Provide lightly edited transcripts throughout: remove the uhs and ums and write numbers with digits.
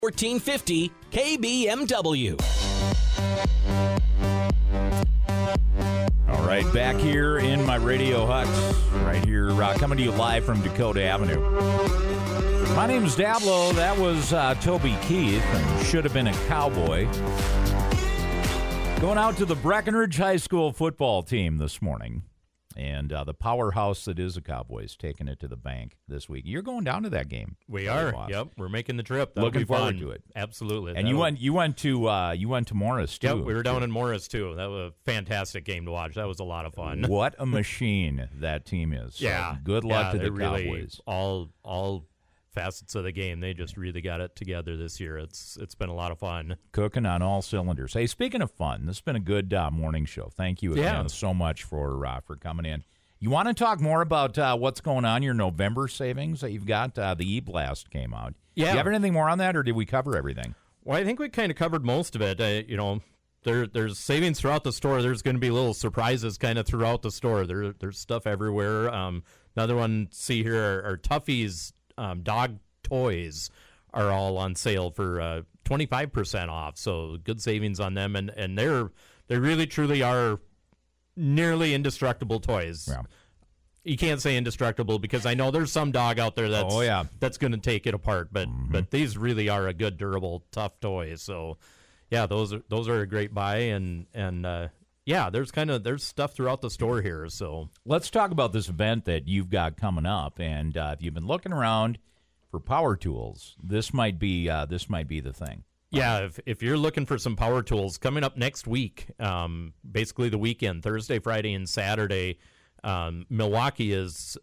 1450 KBMW. All right, back here in my radio hut, right here, coming to you live from Dakota Avenue. My name is Dablo. That was Toby Keith, and Should Have Been a Cowboy. Going out to the Breckenridge High School football team this morning. And the powerhouse that is the Cowboys taking it to the bank this week. You're going down to that game. We are. Yep, we're making the trip. That'll Looking be forward fun. to it. Absolutely. And you went to Morris too. Yep, we were down in Morris too. That was a fantastic game to watch. That was a lot of fun. What a machine that team is. So yeah. Good luck to the really, Cowboys. All facets of the game, they just really got it together this year. It's been a lot of fun. Cooking on all cylinders. Hey, speaking of fun, this has been a good morning show. Thank you again so much for coming in. You want to talk more about what's going on, your November savings that you've got? The E-Blast came out. Yeah. Do you have anything more on that, or did we cover everything? Well, I think we kind of covered most of it. There's savings throughout the store. There's going to be little surprises kind of throughout the store. There's stuff everywhere. Another one, see here, are Tuffy's dog toys are all on sale for 25% off. So good savings on them, and they really truly are nearly indestructible toys. Yeah. You can't say indestructible because I know there's some dog out there that's going to take it apart, but these really are a good, durable, tough toy. So yeah, those are a great buy, and there's stuff throughout the store here. So let's talk about this event that you've got coming up, and if you've been looking around for power tools, this might be the thing. Yeah, if you're looking for some power tools, coming up next week, basically the weekend, Thursday, Friday, and Saturday, Milwaukee is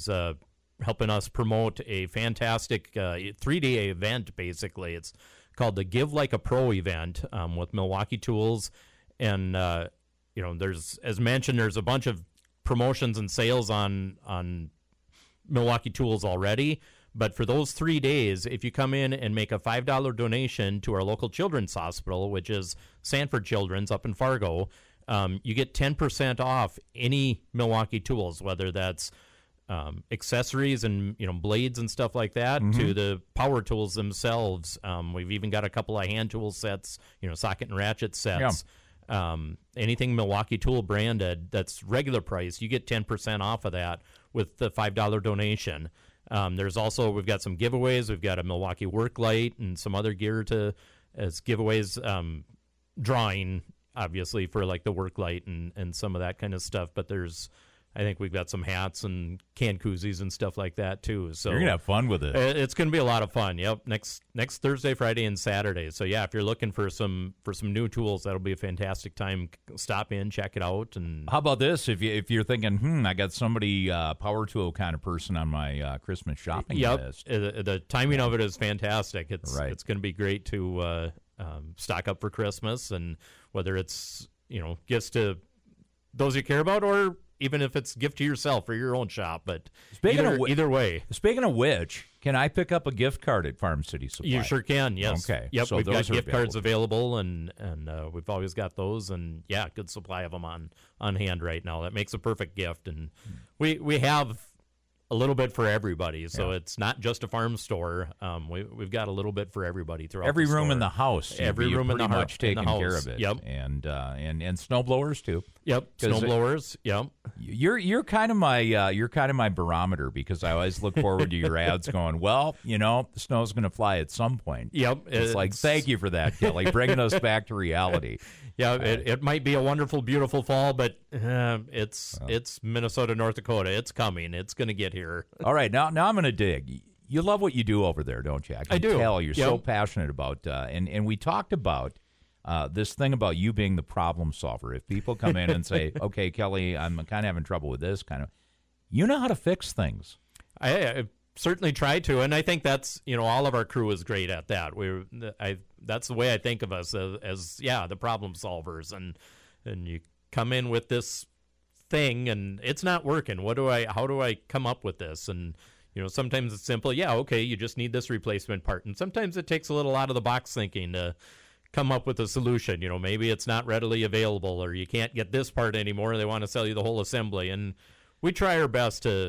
helping us promote a fantastic 3-day event, basically. It's called the Give Like a Pro event with Milwaukee Tools. And, there's, as mentioned, there's a bunch of promotions and sales on Milwaukee Tools already. But for those 3 days, if you come in and make a $5 donation to our local children's hospital, which is Sanford Children's up in Fargo, you get 10% off any Milwaukee Tools, whether that's accessories and blades and stuff like that, to the power tools themselves. We've even got a couple of hand tool sets, socket and ratchet sets. Yeah. Anything Milwaukee Tool branded that's regular price, you get 10% off of that with the $5 donation. We've got some giveaways. We've got a Milwaukee work light and some other gear as giveaways, drawing, obviously, for like the work light and some of that kind of stuff. But I think we've got some hats and can koozies and stuff like that too. So you're going to have fun with it. It's going to be a lot of fun. Yep. Next Thursday, Friday, and Saturday. So yeah, if you're looking for some new tools, that'll be a fantastic time. Stop in, check it out. And how about this? If you're thinking, I got somebody power tool kind of person on my Christmas shopping list. The timing of it is fantastic. It's going to be great to stock up for Christmas, and whether it's gifts to those you care about, or even if it's gift to yourself or your own shop. But either way. Speaking of which, can I pick up a gift card at Farm City Supply? You sure can, yes. Okay. Yep, so we've got gift cards available. and we've always got those. And, yeah, good supply of them on hand right now. That makes a perfect gift. And we have a little bit for everybody, so it's not just a farm store. We've got a little bit for everybody throughout every the room store. in the house. Every room in the much taking care house. of it. Yep. And snow blowers too. Yep. Snow blowers. Yep. You're kind of my barometer, because I always look forward to your ads going, well, the snow's going to fly at some point. Yep. It's like, thank you for that, Kelly, bringing us back to reality. Yeah, it might be a wonderful, beautiful fall, but it's Minnesota, North Dakota. It's coming. It's going to get here. All right, now I'm going to dig. You love what you do over there, don't you? I do. Tell you're so passionate about, and we talked about this thing about you being the problem solver. If people come in and say, okay, Kelly, I'm kind of having trouble with this you know how to fix things. I certainly try to, and I think that's, all of our crew is great at that. That's the way I think of us as the problem solvers, and you come in with this thing and it's not working. How do I come up with this? And sometimes it's simple. Yeah, okay, you just need this replacement part, and sometimes it takes a little out of the box thinking to come up with a solution. Maybe it's not readily available, or you can't get this part anymore. They want to sell you the whole assembly, and we try our best to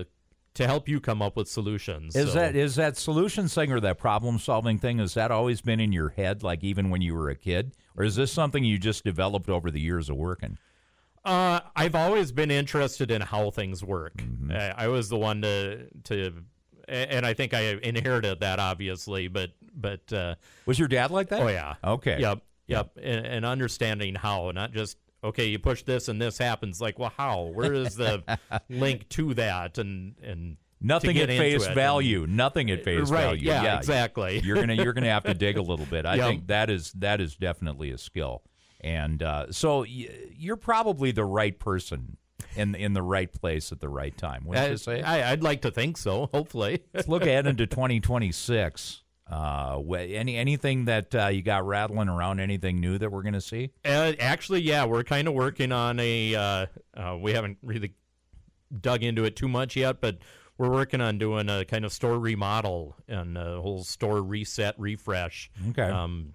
help you come up with solutions. Is that solution thing or that problem-solving thing, has that always been in your head, like even when you were a kid? Or is this something you just developed over the years of working? I've always been interested in how things work. Mm-hmm. I was the one to, and I think I inherited that, obviously, but was your dad like that? Oh, yeah. Okay. Yep. And understanding how, not just, okay, you push this and this happens. Like, well, how? Where is the link to that? And nothing at face value. Nothing at face value. Yeah, exactly. You're gonna have to dig a little bit. I think that is definitely a skill. And so you're probably the right person in the right place at the right time. Wouldn't you say? I'd like to think so. Hopefully. Let's look ahead into 2026. Anything that you got rattling around? Anything new that we're going to see? Actually, yeah, we're kind of working on we haven't really dug into it too much yet, but we're working on doing a kind of store remodel and a whole store reset, refresh. Okay.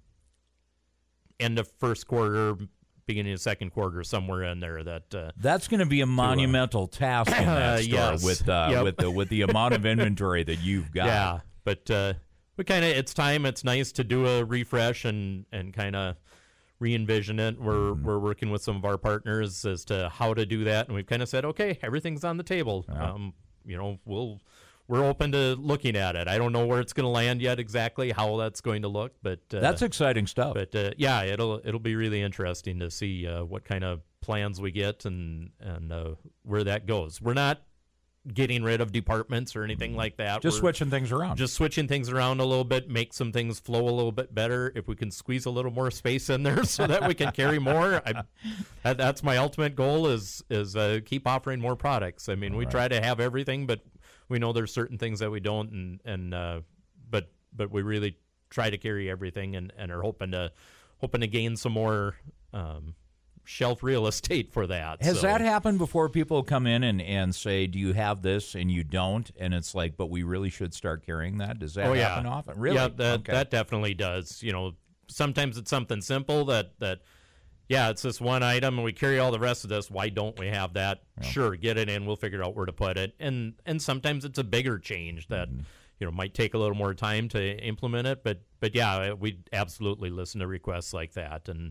End of first quarter, beginning of second quarter, somewhere in there. That's going to be a monumental task in that store yes. with the amount of inventory that you've got. Yeah, but we kind of, it's time. It's nice to do a refresh and kind of re-envision it. We're working with some of our partners as to how to do that, and we've kind of said, okay, everything's on the table. Yeah. We're open to looking at it. I don't know where it's going to land yet exactly, how that's going to look, but that's exciting stuff. But yeah, it'll be really interesting to see what kind of plans we get and where that goes. We're not getting rid of departments or anything like that. Just switching things around. Just switching things around a little bit, make some things flow a little bit better. If we can squeeze a little more space in there so that we can carry more, that's my ultimate goal is keep offering more products. I mean, we try to have everything, but we know there's certain things that we don't, but we really try to carry everything and are hoping to gain some more shelf real estate for that. Has that happened before? People come in and say, do you have this, and you don't, and it's like, but we really should start carrying that? Does that happen often? Really? Yeah, that definitely does. Sometimes it's something simple that it's this one item and we carry all the rest of this. Why don't we have that? Yeah. Sure, get it in. We'll figure out where to put it. And sometimes it's a bigger change that might take a little more time to implement it. But yeah, we absolutely listen to requests like that and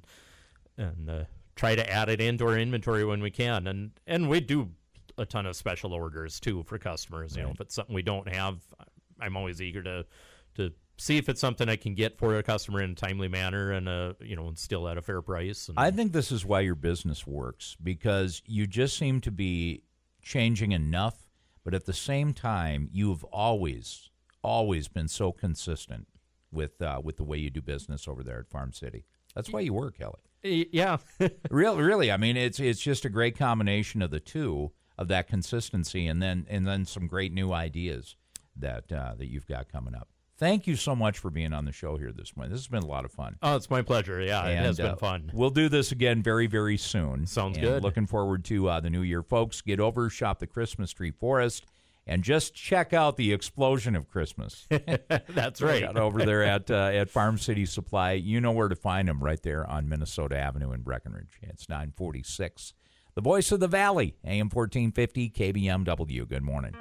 try to add it into our inventory when we can. And we do a ton of special orders too for customers. If it's something we don't have, I'm always eager to see if it's something I can get for a customer in a timely manner and and still at a fair price. I think this is why your business works, because you just seem to be changing enough, but at the same time, you've always been so consistent with the way you do business over there at Farm City. That's why you work, Kelly. Yeah. Really. I mean, it's just a great combination of the two, of that consistency and then some great new ideas that you've got coming up. Thank you so much for being on the show here this morning. This has been a lot of fun. Oh, it's my pleasure. Yeah, it has been fun. We'll do this again very, very soon. Sounds good. Looking forward to the new year. Folks, get over, shop the Christmas Tree Forest, and just check out the explosion of Christmas. That's right. Over there at Farm City Supply. You know where to find them, right there on Minnesota Avenue in Breckenridge. It's 946. The Voice of the Valley, AM 1450, KBMW. Good morning.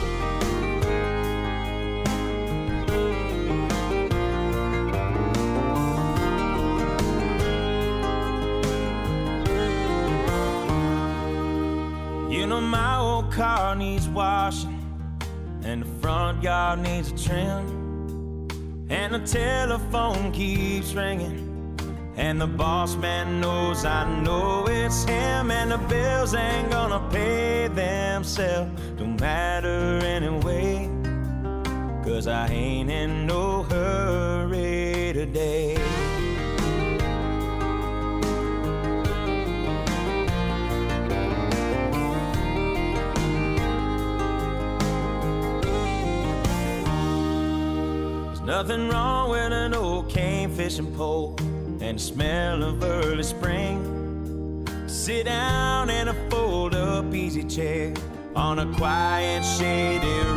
My old car needs washing, and the front yard needs a trim, and the telephone keeps ringing, and the boss man knows I know it's him, and the bills ain't gonna pay themselves. Don't matter anyway, 'cause I ain't in no hurry today. Nothing wrong with an old cane fishing pole and the smell of early spring. Sit down in a fold-up easy chair on a quiet, shady